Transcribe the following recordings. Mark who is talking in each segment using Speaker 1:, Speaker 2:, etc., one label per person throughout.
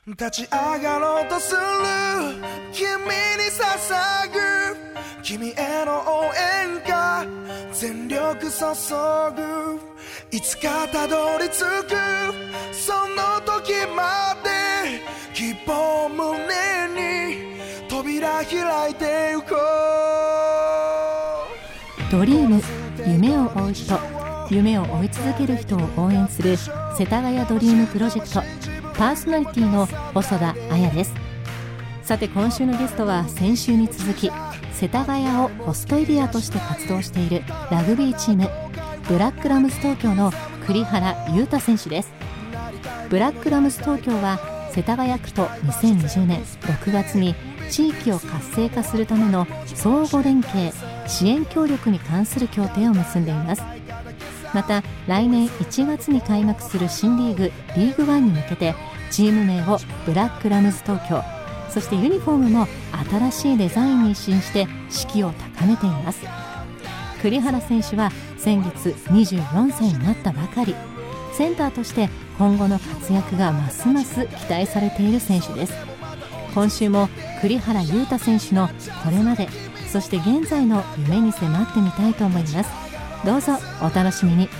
Speaker 1: 立ち上がろうとする君に捧ぐ君への応援が全力注ぐいつかたどり着くその時まで希望を胸に扉開いてゆこ
Speaker 2: うドリーム夢を追う人夢を追い続ける人を応援する世田谷ドリームプロジェクトパーソナリティの細田彩です。さて今週のゲストは先週に続き世田谷をホストエリアとして活動しているラグビーチームブラックラムズ東京の栗原裕太選手です。ブラックラムズ東京は世田谷区と2020年6月に地域を活性化するための相互連携支援協力に関する協定を結んでいます。また来年1月に開幕する新リーグリーグワンに向けてチーム名をブラックラムズ東京、そしてユニフォームも新しいデザインに一新して士気を高めています。栗原選手は先月24歳になったばかり、センターとして今後の活躍がますます期待されている選手です。今週も栗原裕太選手のこれまでそして現在の夢に迫ってみたいと思います。どうぞお楽しみに。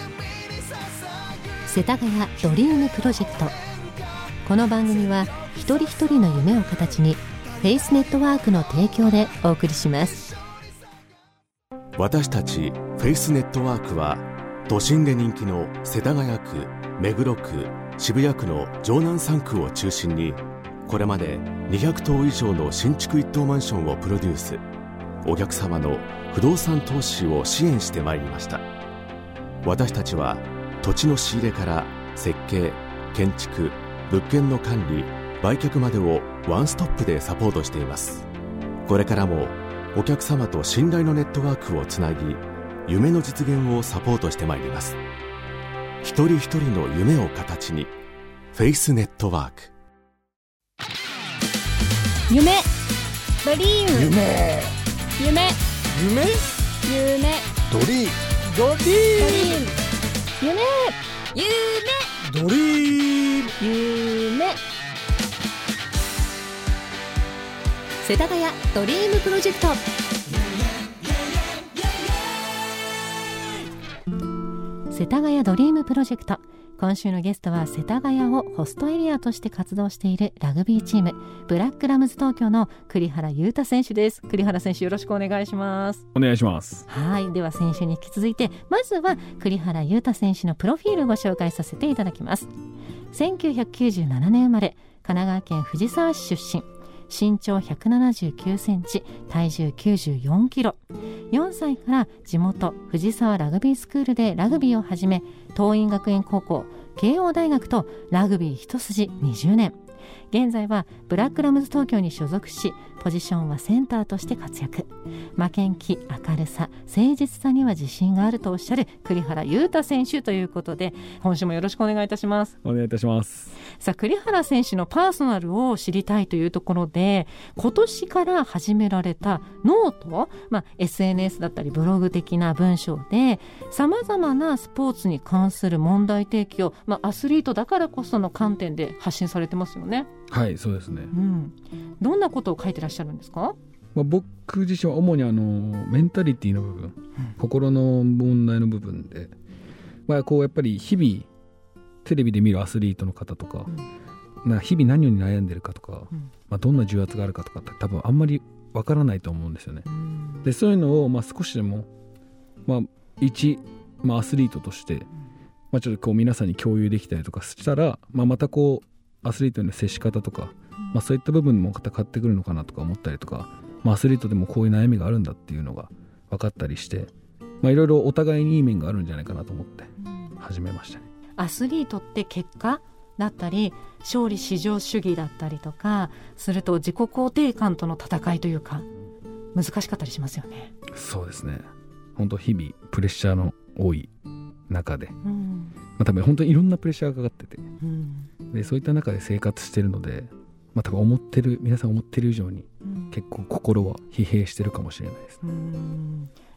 Speaker 2: 世田谷ドリームプロジェクト、この番組は一人一人の夢を形にフェイスネットワークの提供でお送りします。
Speaker 3: 私たちフェイスネットワークは都心で人気の世田谷区、目黒区、渋谷区の城南3区を中心にこれまで200棟以上の新築一棟マンションをプロデュース、お客様の不動産投資を支援してまいりました。私たちは土地の仕入れから設計、建築、物件の管理、売却までをワンストップでサポートしています。これからもお客様と信頼のネットワークをつなぎ夢の実現をサポートしてまいります。一人一人の夢を形にフェイスネットワーク。
Speaker 2: 夢ドリーム
Speaker 1: 夢
Speaker 2: 夢
Speaker 1: 夢
Speaker 2: 夢
Speaker 1: ドリーム
Speaker 2: ドリーム夢夢
Speaker 1: ドリーム
Speaker 2: 夢世田谷ドリームプロジェクト。世田谷ドリームプロジェクト、今週のゲストは世田谷をホストエリアとして活動しているラグビーチームブラックラムズ東京の栗原裕太選手です。栗原選手、よろしくお願いします。
Speaker 4: お願いします。
Speaker 2: はい、では先週に引き続いてまずは栗原裕太選手のプロフィールをご紹介させていただきます。1997年生まれ、神奈川県藤沢市出身、身長179センチ、体重94キロ。4歳から地元藤沢ラグビースクールでラグビーを始め、桐蔭学園高校、慶応大学とラグビー一筋20年。現在はブラックラムズ東京に所属し、ポジションはセンターとして活躍。負けん気、明るさ、誠実さには自信があるとおっしゃる栗原裕太選手ということで、今週もよろしくお願いいたします。
Speaker 4: お願いいたします。
Speaker 2: さあ、栗原選手のパーソナルを知りたいというところで、今年から始められたノート、SNS だったりブログ的な文章でさまざまなスポーツに関する問題提起を、アスリートだからこその観点で発信されてますよね。
Speaker 4: はい、そうですね。
Speaker 2: どんなことを書いてらっしゃるんですか？
Speaker 4: 僕自身は主にメンタリティの部分、心の問題の部分で、こうやっぱり日々テレビで見るアスリートの方とか、日々何に悩んでるかとか、どんな重圧があるかとかって多分あんまりわからないと思うんですよね。でそういうのを少しでも、一、アスリートとして、ちょっとこう皆さんに共有できたりとかしたら、またこうアスリートへの接し方とか、そういった部分もまた変わってくるのかなとか思ったりとか、アスリートでもこういう悩みがあるんだっていうのが分かったりして、いろいろお互いにいい面があるんじゃないかなと思って始めましたね。
Speaker 2: アスリートって結果だったり勝利至上主義だったりとかすると、自己肯定感との戦いというか難しかったりしますよね。
Speaker 4: そうですね。本当日々プレッシャーの多い中で、多分本当にいろんなプレッシャーがかかってて、でそういった中で生活してるので、多分皆さん思ってる以上に、結構心は疲弊してるかもしれないですね。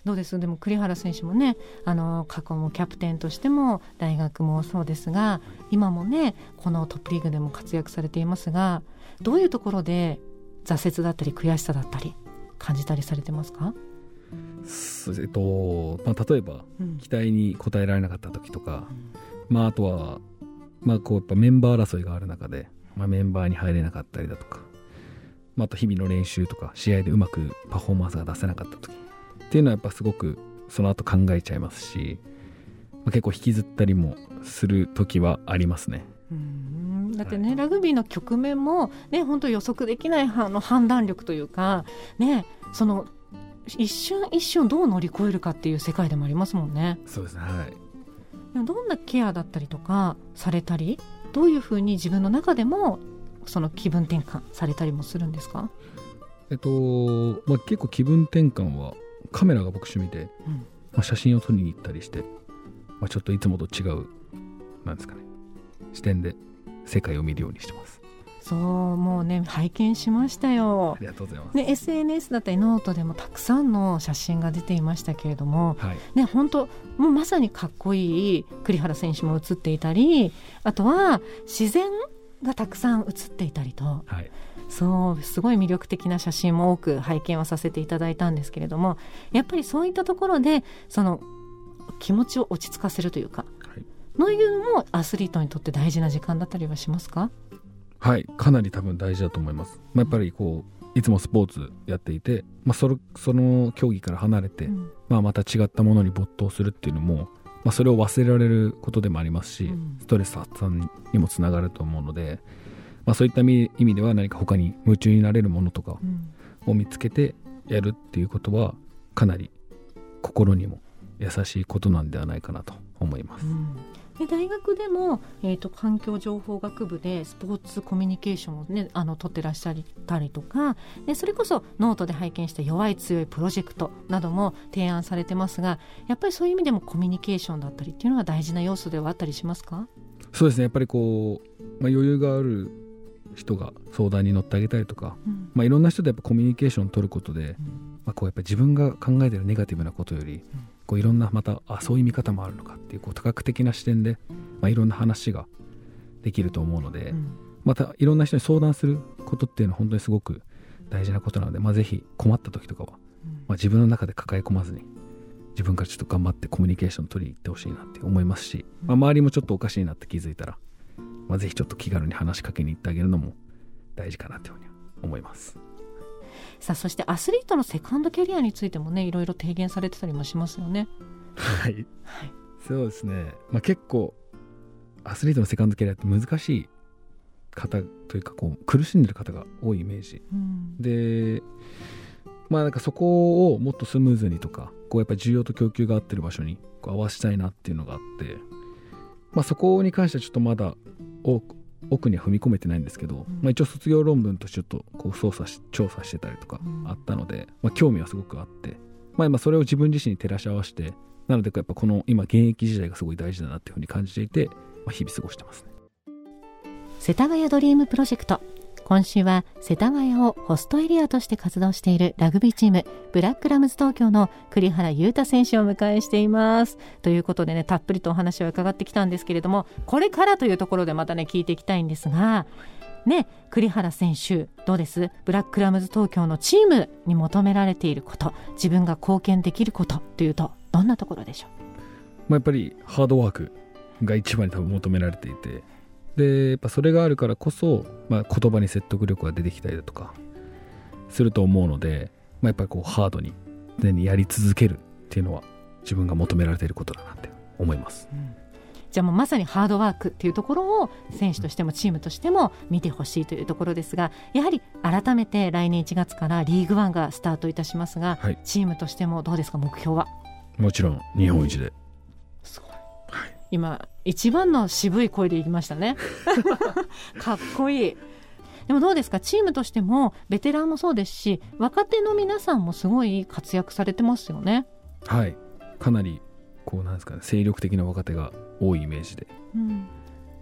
Speaker 2: どうです？でも栗原選手もね、過去もキャプテンとしても大学もそうですが、今もねこのトップリーグでも活躍されていますが、どういうところで挫折だったり悔しさだったり感じたりされてますか？
Speaker 4: 例えば、期待に応えられなかった時とか、あとは、こうやっぱメンバー争いがある中で、メンバーに入れなかったりだとか、あと日々の練習とか試合でうまくパフォーマンスが出せなかった時っていうのはやっぱすごくその後考えちゃいますし、結構引きずったりもする時はありますね。
Speaker 2: だってね、ラグビーの局面もね、本当予測できない判断力というかね、その一瞬一瞬どう乗り越えるかっていう世界でもありますもんね。
Speaker 4: そうですね、
Speaker 2: どんなケアだったりとかされたり、どういうふうに自分の中でもその気分転換されたりもするんですか？
Speaker 4: 結構気分転換はカメラが僕趣味で、写真を撮りに行ったりして、ちょっといつもと違うなんですかね、視点で世界を見るようにしてます。
Speaker 2: そう、もうね拝見しましたよ。
Speaker 4: ありがとうございます。
Speaker 2: SNS だったりノートでもたくさんの写真が出ていましたけれども、本当もうまさにかっこいい栗原選手も写っていたり、あとは自然がたくさん写っていたりと、そうすごい魅力的な写真も多く拝見はさせていただいたんですけれども、やっぱりそういったところでその気持ちを落ち着かせるというか、そういうのもアスリートにとって大事な時間だったりはしますか？
Speaker 4: かなり多分大事だと思います。やっぱりこういつもスポーツやっていて、その競技から離れて、また違ったものに没頭するっていうのも、それを忘れられることでもありますし、ストレス発散にもつながると思うので、そういった意味では何か他に夢中になれるものとかを見つけてやるっていうことはかなり心にも優しいことなんではないかなと思います。
Speaker 2: で大学でも、環境情報学部でスポーツコミュニケーションを、ね、取ってらっしゃったりとかで、それこそノートで拝見した弱い強いプロジェクトなども提案されてますが、やっぱりそういう意味でもコミュニケーションだったりっていうのは大事な要素ではあったりしますか？
Speaker 4: そうですね、やっぱりこう、余裕がある人が相談に乗ってあげたりとか、いろんな人とやっぱコミュニケーションを取ることで、こうやっぱり自分が考えているネガティブなことより、こういろんなまたそういう見方もあるのかっていう、多角的な視点で、いろんな話ができると思うので、またいろんな人に相談することっていうのは本当にすごく大事なことなので、ぜひ困った時とかは、自分の中で抱え込まずに自分からちょっと頑張ってコミュニケーション取りに行ってほしいなって思いますし、周りもちょっとおかしいなって気づいたら、ぜひちょっと気軽に話しかけに行ってあげるのも大事かなというふうに思います。
Speaker 2: さあ、そしてアスリートのセカンドキャリアについてもね、いろいろ提言されてたりもしますよね。
Speaker 4: そうですね、結構アスリートのセカンドキャリアって難しい方というか、こう苦しんでる方が多いイメージ、でなんかそこをもっとスムーズにとか、こうやっぱり需要と供給が合ってる場所にこう合わせたいなっていうのがあって、そこに関してはちょっとまだ奥には踏み込めてないんですけど、一応卒業論文としてちょっとこう調査してたりとかあったので、興味はすごくあって、今それを自分自身に照らし合わせて、なのでやっぱこの今現役時代がすごい大事だなっていうふうに感じていて、日々過ごしてますね。
Speaker 2: 世田谷ドリームプロジェクト、今週は世田谷をホストエリアとして活動しているラグビーチームブラックラムズ東京の栗原裕太選手をお迎えしています。ということでね、たっぷりとお話を伺ってきたんですけれども、これからというところでまたね聞いていきたいんですがね、栗原選手どうです？ブラックラムズ東京のチームに求められていること、自分が貢献できることというとどんなところでしょ
Speaker 4: う？やっぱりハードワークが一番に多分求められていて、でやっぱそれがあるからこそ、言葉に説得力が出てきたりだとかすると思うので、やっぱりこうハードに常にやり続けるっていうのは自分が求められていることだなって思います。
Speaker 2: じゃあもうまさにハードワークっていうところを選手としてもチームとしても見てほしいというところですが、やはり改めて来年1月からリーグワンがスタートいたしますが、チームとしてもどうですか、目標は？
Speaker 4: もちろん日本一で。
Speaker 2: すごい、今一番の渋い声で言いましたねかっこいい。でもどうですか、チームとしてもベテランもそうですし、若手の皆さんもすごい活躍されてますよね。
Speaker 4: かなりこうなんですかね、精力的な若手が多いイメージで、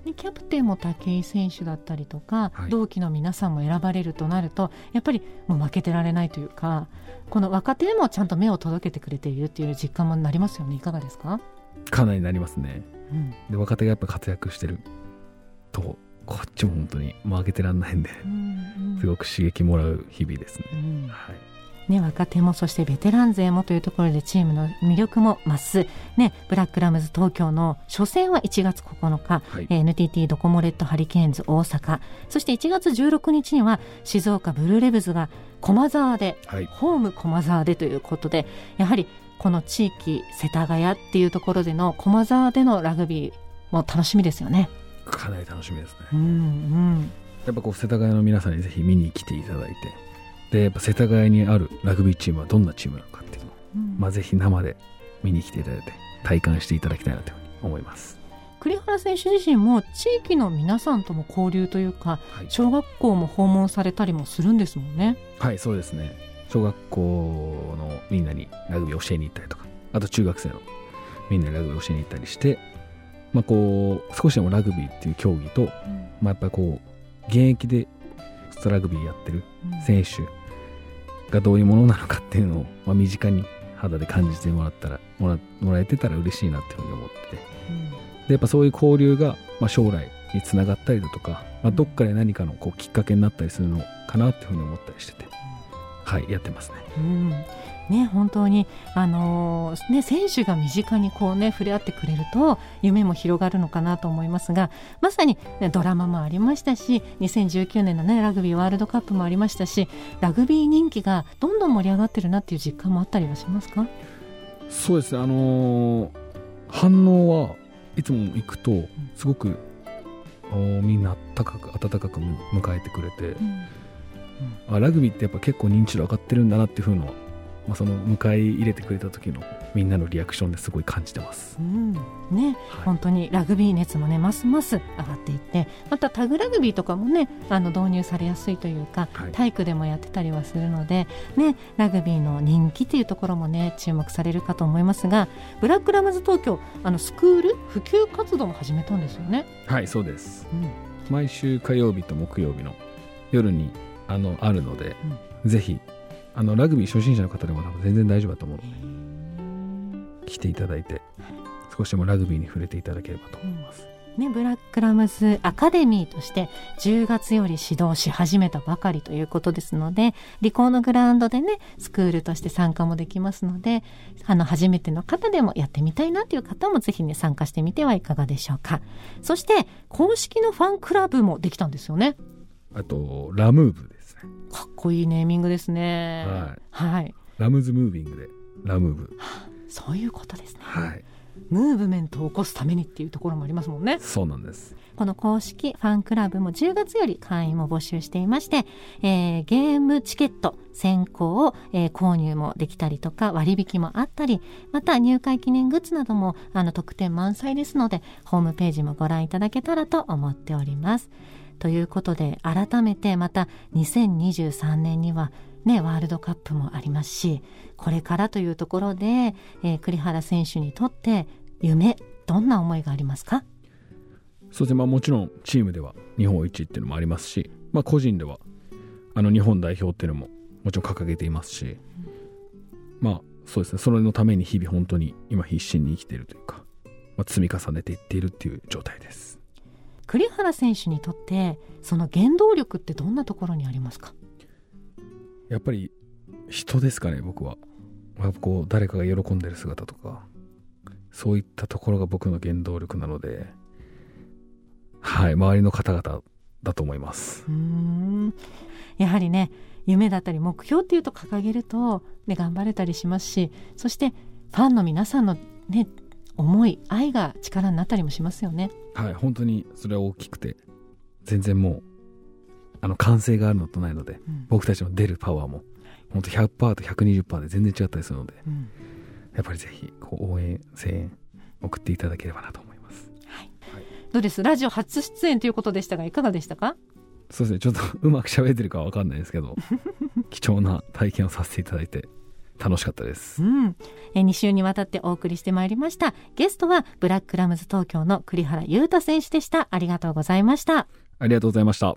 Speaker 2: キャプテンも武井選手だったりとか、
Speaker 4: はい、
Speaker 2: 同期の皆さんも選ばれるとなるとやっぱりもう負けてられないというか、この若手もちゃんと目を届けてくれているっていう実感もなりますよね。いかがですか？
Speaker 4: かなりなりますね、で若手がやっぱ活躍してるとこっちも本当に負けてらんないんで、すごく刺激もらう日々ですね、はい
Speaker 2: ね、若手もそしてベテラン勢もというところでチームの魅力も増す、ね、ブラックラムズ東京の初戦は1月9日、はい、NTT ドコモレッドハリケーンズ大阪、そして1月16日には静岡ブルーレヴズが駒沢で、はい、ホーム駒沢でということで、やはりこの地域世田谷っていうところでの駒沢でのラグビーも楽しみですよね。
Speaker 4: かなり楽しみですね、やっぱこう世田谷の皆さんにぜひ見に来ていただいて、でやっぱ世田谷にあるラグビーチームはどんなチームなのかっていうのを、ぜひ生で見に来ていただいて体感していただきたいなというふうに思います。
Speaker 2: 栗原選手自身も地域の皆さんとも交流というか、はい、小学校も訪問されたりもするんですもんね。
Speaker 4: はい、そうですね。小学校のみんなにラグビーを教えに行ったりとか、あと中学生のみんなにラグビーを教えに行ったりして、こう少しでもラグビーっていう競技と、やっぱりこう現役でラグビーやってる選手がどういうものなのかっていうのを、身近に肌で感じてもらえてたら嬉しいなっていうふうに思ってて、でやっぱそういう交流が、将来につながったりだとか、どっかで何かのこうきっかけになったりするのかなっていうふうに思ったりしてて、はい、やってますね。
Speaker 2: ね、本当に、選手が身近にこう、触れ合ってくれると夢も広がるのかなと思いますが、まさに、ドラマもありましたし、2019年の、ラグビーワールドカップもありましたし、ラグビー人気がどんどん盛り上がってるなっていう実感もあったりはしますか？
Speaker 4: そうですね、反応はいつも行くとすごく、みんな温かく迎えてくれて、ラグビーってやっぱ結構認知度上がってるんだなっていう風な、その迎え入れてくれた時のみんなのリアクションですごい感じてます、
Speaker 2: はい、本当にラグビー熱もねますます上がっていって、またタグラグビーとかもね導入されやすいというか、はい、体育でもやってたりはするので、ラグビーの人気というところもね注目されるかと思いますが、ブラックラムズ東京スクール普及活動も始めたんですよね。
Speaker 4: はい、そうです、毎週火曜日と木曜日の夜にあるので、ぜひラグビー初心者の方でも全然大丈夫だと思うので来ていただいて少しでもラグビーに触れていただければと思います、
Speaker 2: ブラックラムズアカデミーとして10月より指導し始めたばかりということですので、理工のグラウンドでねスクールとして参加もできますので、初めての方でもやってみたいなという方もぜひね参加してみてはいかがでしょうか。そして公式のファンクラブもできたんですよね。
Speaker 4: あとラムーブですね。
Speaker 2: かっこいいネーミングですね。はい、
Speaker 4: ラムズムービングでラムーブ、
Speaker 2: そういうことですね。
Speaker 4: はい、
Speaker 2: ムーブメントを起こすためにっていうところもありますもんね。
Speaker 4: そうなんです。
Speaker 2: この公式ファンクラブも10月より会員も募集していまして、ゲームチケット先行、購入もできたりとか割引もあったり、また入会記念グッズなども特典満載ですので、ホームページもご覧いただけたらと思っております。ということで改めてまた2023年にはワールドカップもありますし、これからというところで、栗原選手にとって夢、どんな思いがありますか？
Speaker 4: そうですね、もちろんチームでは日本一っていうのもありますし、個人では日本代表っていうのももちろん掲げていますし、そうですね、それのために日々本当に今必死に生きているというか、積み重ねていっているっていう状態です。
Speaker 2: 栗原選手にとってその原動力ってどんなところにありますか？
Speaker 4: やっぱり人ですかね。僕は、こう誰かが喜んでる姿とか、そういったところが僕の原動力なので、はい、周りの方々だと思います。
Speaker 2: やはりね、夢だったり目標っていうと掲げると、頑張れたりしますし、そしてファンの皆さんの思い、愛が力になったりもしますよね。
Speaker 4: はい、本当にそれは大きくて、全然もう歓声があるのとないので、僕たちの出るパワーも本当 100% と 120% で全然違ったりするので、やっぱりぜひ応援声援送っていただければなと思います。
Speaker 2: どうです？ラジオ初出演ということでしたが、いかがでしたか？
Speaker 4: そうですね、ちょっとうまく喋ってるかは分かんないですけど貴重な体験をさせていただいて楽しかったです。
Speaker 2: 2週にわたってお送りしてまいりました。ゲストはブラックラムズ東京の栗原優太選手でした。ありがとうございました。
Speaker 4: ありがとうございました。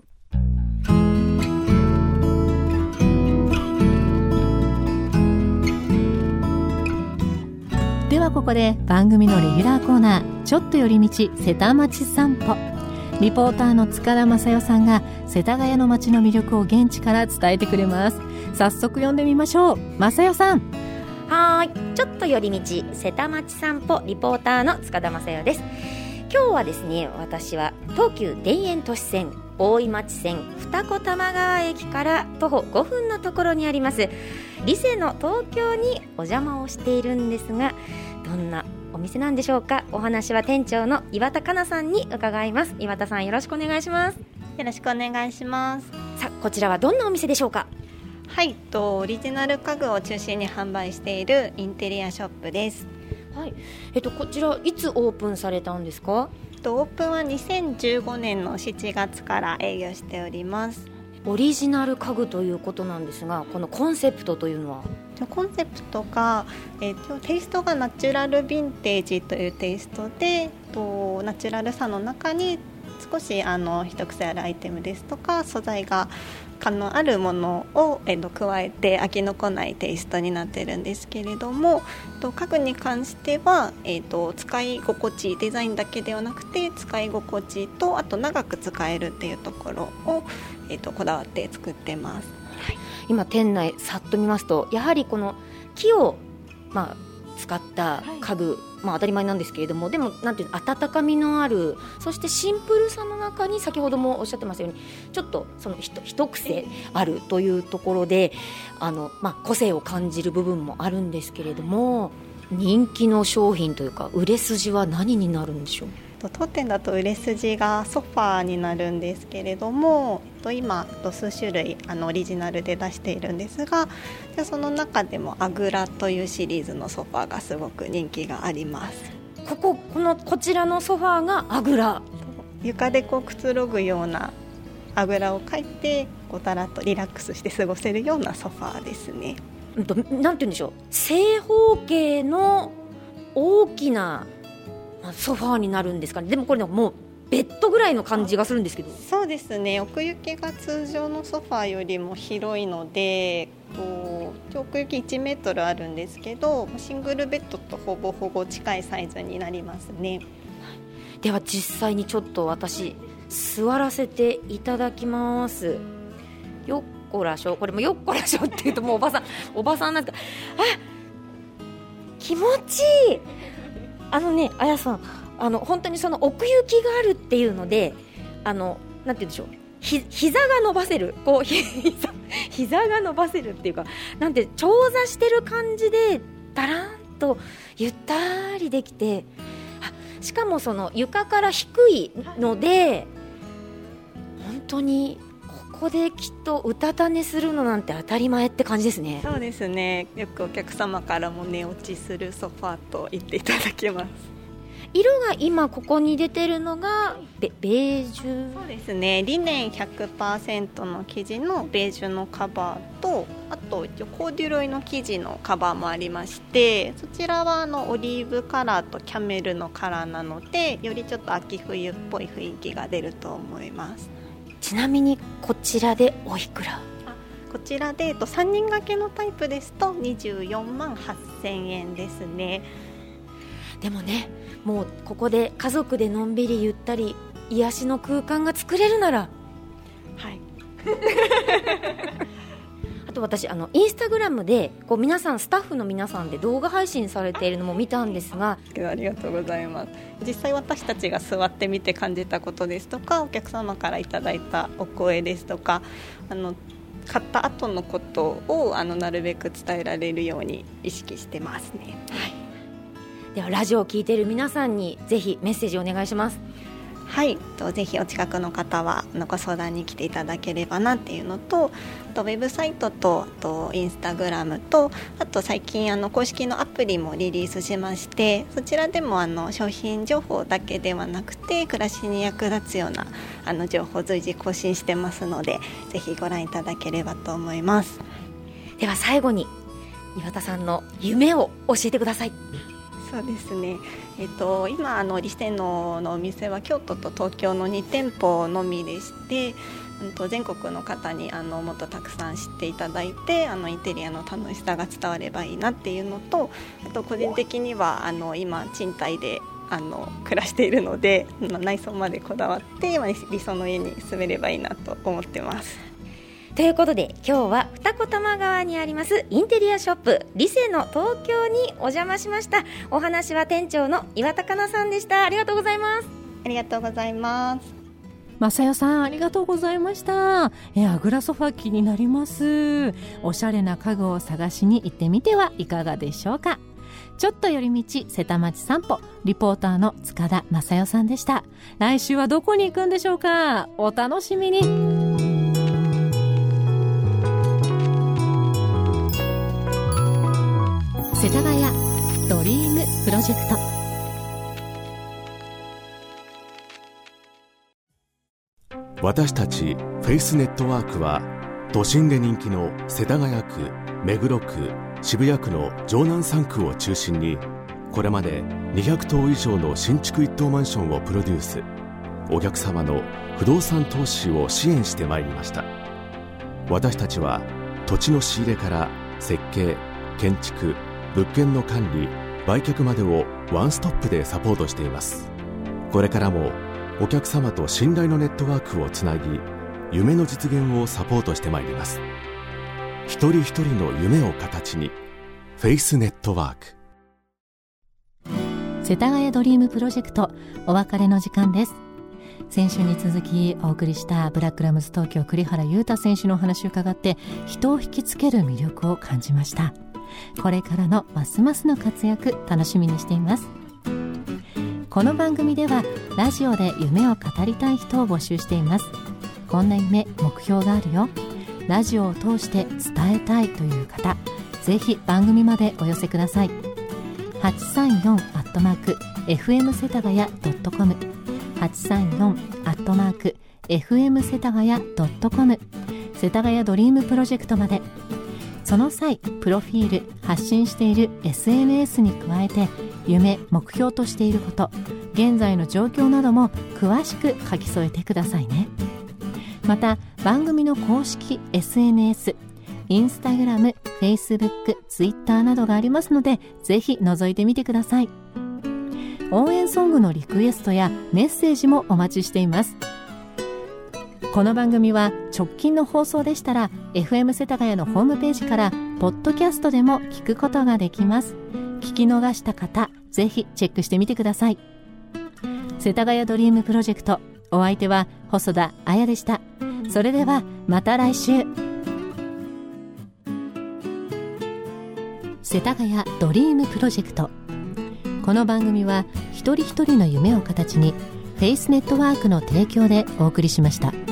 Speaker 2: ではここで番組のレギュラーコーナー、ちょっと寄り道瀬田町散歩。リポーターの塚田正代さんが世田谷の街の魅力を現地から伝えてくれます。早速読んでみましょう。正代さん。
Speaker 5: はい、ちょっと寄り道瀬田町散歩リポーターの塚田正代です。今日はですね、私は東急田園都市線大井町線二子玉川駅から徒歩5分のところにありますリセの東京にお邪魔をしているんですが、どんなお店なんでしょうか。お話は店長の岩田香奈さんに伺います。岩田さん、よろしくお願いします。
Speaker 6: よろしくお願いします。
Speaker 5: さあ、こちらはどんなお店でしょうか。
Speaker 6: はい、オリジナル家具を中心に販売しているインテリアショップです。
Speaker 5: はい、こちらいつオープンされたんですか。
Speaker 6: オープンは2015年の7月から営業しております。
Speaker 5: オリジナル家具ということなんですが、このコンセプトというのは。
Speaker 6: コンセプトが、テイストがナチュラルヴィンテージというテイストで、ナチュラルさの中に少し一癖あるアイテムですとか素材が感のあるものを、加えて飽きのこないテイストになっているんですけれども、家具に関しては、使い心地、デザインだけではなくて使い心地とあと長く使えるっていうところを、こだわって作ってます。
Speaker 5: はい、今店内さっと見ますと、やはりこの木を、使った家具、当たり前なんですけれども、でもなんていう温かみのある、そしてシンプルさの中に先ほどもおっしゃってましたようにちょっとその一癖あるというところで個性を感じる部分もあるんですけれども、人気の商品というか売れ筋は何になるんでしょう。
Speaker 6: 当店だと売れ筋がソファーになるんですけれども、今数種類オリジナルで出しているんですが、その中でもアグラというシリーズのソファーがすごく人気があります。
Speaker 5: こちらのソファーがアグラ、
Speaker 6: 床でくつろぐようなあぐらをかいてだらっとリラックスして過ごせるようなソファーですね。
Speaker 5: なんて言うんでしょう、正方形の大きなソファーになるんですかね。でもこれもうベッドぐらいの感じがするんですけど。
Speaker 6: そうですね、奥行きが通常のソファーよりも広いので、奥行き1メートルあるんですけど、シングルベッドとほぼほぼ近いサイズになりますね。
Speaker 5: では実際にちょっと私座らせていただきます。よっこらしょ、これもよっこらしょって言うともうおばさんなんですか。気持ちいい。あやさん、本当にその奥行きがあるっていうので、なんて言うんでしょう、膝が伸ばせる、膝が伸ばせるっていうか、なんて長座してる感じでだらんとゆったりできて、しかもその床から低いので、本当にここできっとうたた寝するのなんて当たり前って感じですね。
Speaker 6: そうですね、よくお客様からも寝落ちするソファーと言っていただけます。
Speaker 5: 色が今ここに出てるのがベージュ。
Speaker 6: そうですね、リネン 100% の生地のベージュのカバーと、あとコーデュロイの生地のカバーもありまして、そちらはオリーブカラーとキャメルのカラーなので、よりちょっと秋冬っぽい雰囲気が出ると思います。
Speaker 5: ちなみにこちらでおいくら。
Speaker 6: こちらで3人掛けのタイプですと24万8000円ですね。
Speaker 5: でもね、もうここで家族でのんびりゆったり癒しの空間が作れるなら、
Speaker 6: はい
Speaker 5: あと私インスタグラムで皆さんスタッフの皆さんで動画配信されているのも見たんですが。
Speaker 6: ありがとうございます。実際私たちが座ってみて感じたことですとか、お客様からいただいたお声ですとか、買った後のことをなるべく伝えられるように意識してますね。
Speaker 5: はい、ではラジオを聞いている皆さんにぜひメッセージをお願いします。
Speaker 6: はい、ぜひお近くの方はご相談に来ていただければなっていうのと、ウェブサイトとインスタグラムと、あと最近公式のアプリもリリースしまして、そちらでも商品情報だけではなくて暮らしに役立つような情報を随時更新してますので、ぜひご覧いただければと思います。
Speaker 5: では最後に岩田さんの夢を教えてください。
Speaker 6: そうですね、今リセノのお店は京都と東京の2店舗のみでして、全国の方にもっとたくさん知っていただいてインテリアの楽しさが伝わればいいなっていうのと、あと個人的には今賃貸で暮らしているので、内装までこだわって今理想の家に住めればいいなと思ってます。
Speaker 5: ということで今日は二子玉川にありますインテリアショップリセの東京にお邪魔しました。お話は店長の岩田香奈さんでした。ありがとうございます。
Speaker 6: ありがとうございます。
Speaker 2: 正代さん、ありがとうございました。アグラソファ気になります。おしゃれな家具を探しに行ってみてはいかがでしょうか。ちょっと寄り道瀬田町散歩、リポーターの塚田正代さんでした。来週はどこに行くんでしょうか。お楽しみに。世田谷ドリームプロジェクト。
Speaker 3: 私たちフェイスネットワークは都心で人気の世田谷区、目黒区、渋谷区の城南3区を中心にこれまで200棟以上の新築一棟マンションをプロデュース。お客様の不動産投資を支援してまいりました。私たちは土地の仕入れから設計、建築、物件の管理、売却までをワンストップでサポートしています。これからもお客様と信頼のネットワークをつなぎ、夢の実現をサポートしてまいります。一人一人の夢を形に、フェイスネットワーク。
Speaker 2: 世田谷ドリームプロジェクト、お別れの時間です。先週に続きお送りしたブラックラムズ東京栗原裕太選手のお話を伺って、人を引きつける魅力を感じました。これからのますますの活躍楽しみにしています。この番組ではラジオで夢を語りたい人を募集しています。こんな夢、目標があるよ、ラジオを通して伝えたいという方、ぜひ番組までお寄せください。834@fm 世田谷.com 834@fm 世田谷.com 世田谷ドリームプロジェクトまで。その際、プロフィール、発信している SNS に加えて、夢、目標としていること、現在の状況なども詳しく書き添えてくださいね。また、番組の公式 SNS、インスタグラム、フェイスブック、ツイッターなどがありますので、ぜひ覗いてみてください。応援ソングのリクエストやメッセージもお待ちしています。この番組は直近の放送でしたら FM 世田谷のホームページからポッドキャストでも聞くことができます。聞き逃した方、ぜひチェックしてみてください。世田谷ドリームプロジェクト、お相手は細田彩でした。それではまた来週。世田谷ドリームプロジェクト、この番組は一人一人の夢を形にフェイスネットワークの提供でお送りしました。